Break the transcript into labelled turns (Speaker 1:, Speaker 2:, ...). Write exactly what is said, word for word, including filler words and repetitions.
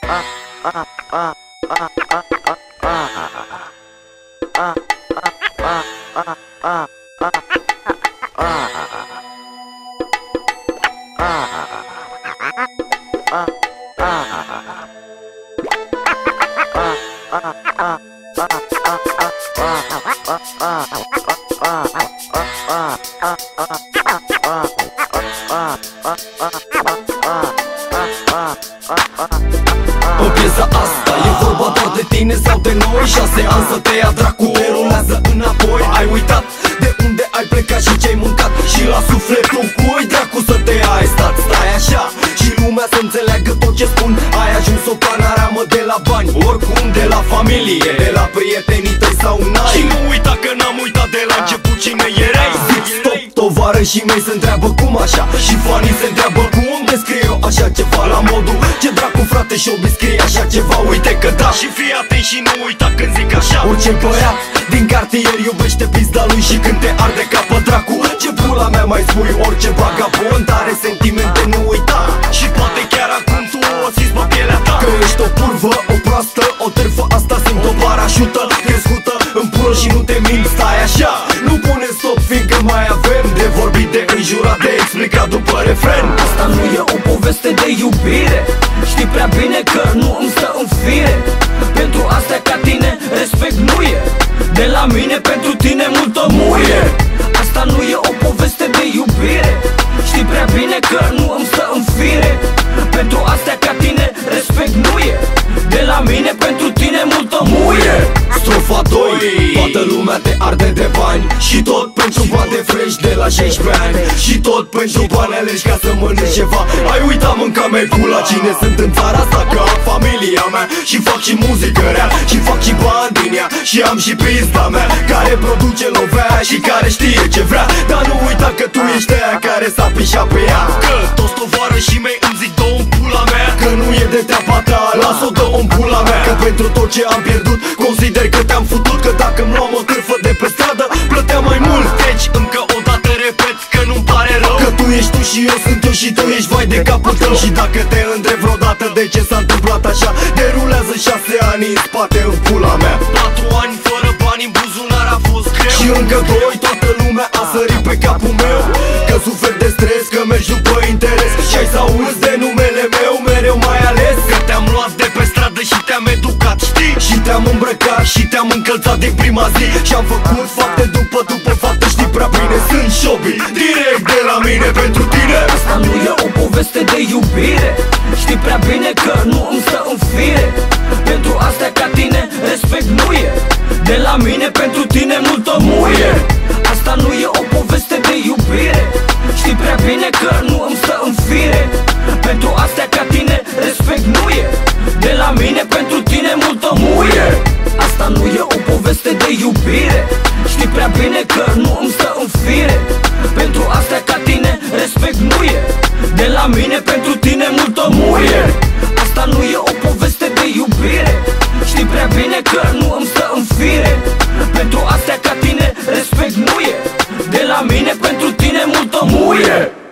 Speaker 1: În piesa asta e vorba doar de tine sau de noi. Șase ani să te ia dracu, te rulează înapoi. Ai uitat de unde ai plecat și ce-ai mâncat și la sufletul cui dracu să te ai stat. Stai așa și lumea să înțeleagă tot ce spun. Ai ajuns o panoramă de la bani, oricum de la familie, de la prietenii tăi sau n-ai.
Speaker 2: Și nu uita că n-am uitat de la început cine erai.
Speaker 1: Zic stop, tovarășii mei se întreabă cum așa și fanii se întreabă cum descrie eu așa ceva. La modul ce dracu frate și-o scrie așa ceva. Uite că da,
Speaker 2: Și fii atent și nu uita când zic așa.
Speaker 1: orice băiat din cartier iubește pizda lui și când te arde ca pe dracu, ce pula mea mai spui, orice vagabond are sentimente, nu uita.
Speaker 2: Și poate chiar acum tu o simți pe pielea ta
Speaker 1: Că ești o curvă, o proastă, o terfă, asta simt o parașută crescută în pulă și nu te mint. Stai așa, nu pune stop, fiindcă mai avem de vorbit, de înjurat, de explicat după refren.
Speaker 3: Asta nu e o poveste de iubire, știi prea bine că nu îmi stă în fire. Pentru astea ca tine respect nu e, de la mine pentru tine multă muie. Asta nu e o poveste de iubire, știi prea bine că nu îmi stă în fire. Pentru astea ca tine respect nu e, de la mine pentru tine multă muie.
Speaker 1: Strofa doi, toată lumea te arde de bani și tot pentru bani de fresh de la șaisprezece ani. Și tot pentru bani alegi ca să mănânci ceva. Ai uitat mânca mea pula cine sunt în țara asta, că am familia mea și fac și muzică rea și fac și bani din ea și am și pizda mea care produce lovea și care știe ce vrea. Dar nu uita că tu ești aia care s-a pișat pe ea.
Speaker 2: Că toți tovarășii mei îmi zic dă-o în pula mea.
Speaker 1: Că nu e de treaba ta, las-o, dă-o în pula mea. Că pentru tot ce am pierdut consider că te-am futut. Că dacă îmi luam o târfă de pe stradă plăteam mai mult.
Speaker 2: Deci încă o dată repet că nu-mi pare rău,
Speaker 1: Că tu ești tu și eu sunt eu și tu ești vai de capul tău. Și dacă te întrebi vreodată de ce s-a întâmplat așa, derulează șase ani în spate în pula mea.
Speaker 2: Patru ani fără bani în buzunar a fost greu.
Speaker 1: Și încă doi, toată lumea a sărit pe capul meu. Că suferi de stres, că mergi după interes și ai să auzi de numele meu mereu mai ales.
Speaker 2: Că te-am luat de pe stradă și te-am educat, știi?
Speaker 1: Și te-am îmbrăcat și te-am încălțat din prima zi. Și-am făcut fapte după după fapte, știi prea bine. Sunt șobi, direct de la mine pentru tine.
Speaker 3: Asta nu e o poveste de iubire, știi prea bine că nu îmi stă în fire. Pentru astea ca tine respect nu e, de la mine pentru tine multă muie. Asta nu e o poveste de iubire, știi prea bine că nu îmi stă în fire. Pentru astea ca tine respect nu e, de la mine pentru tine multă muie. Asta nu e o poveste de iubire, știi prea bine că nu îmi stă în fire. Pentru astea ca tine respect nu e, de la mine pentru tine multă muie. Asta nu e o poveste de iubire, știi prea bine că nu îmi stă în fire. Pentru astea ca tine respect nu e, de la mine pentru tine multă muie.